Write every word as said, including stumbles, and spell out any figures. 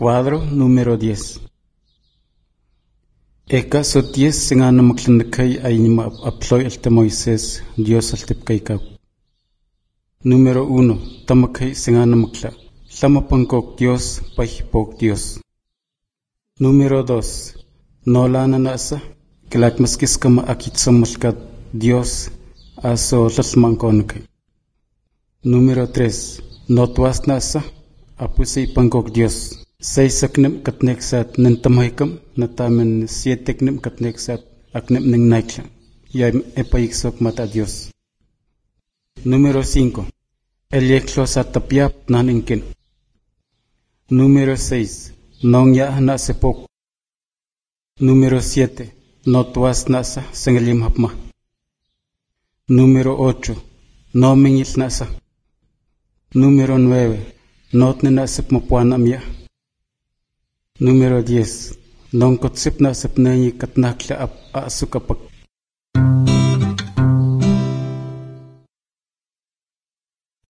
Cuadro número diez. Eka so diez singana maklanakay ay nima aploy alte Moisés, Dios altipkaykak. Número uno. Tamakay singana makla. Lamapangkok Dios, pahipok Dios. Número dos. Nolana nasa, kilat maskis kama akitsamalkat Dios, aso lalmangkonakay. Número tres. Notwas nasa, apusay pangkok Dios. Seis aknem katneksat nantamahikam, natamen siete aknem katneksat aknem ning naikla. Yay epaiksok mata Dios. Número cinco. Elieklo sa tapiap naningkin. Número seis. Nong ya nasa pok. Número siete. Notwas nasa sengalim hapma. Número ocho. No mingil nasa. Número nueve. Not na nasip mapuanam ya. Número diez. Nong kotsip nasip na yi katnakla ap asukapak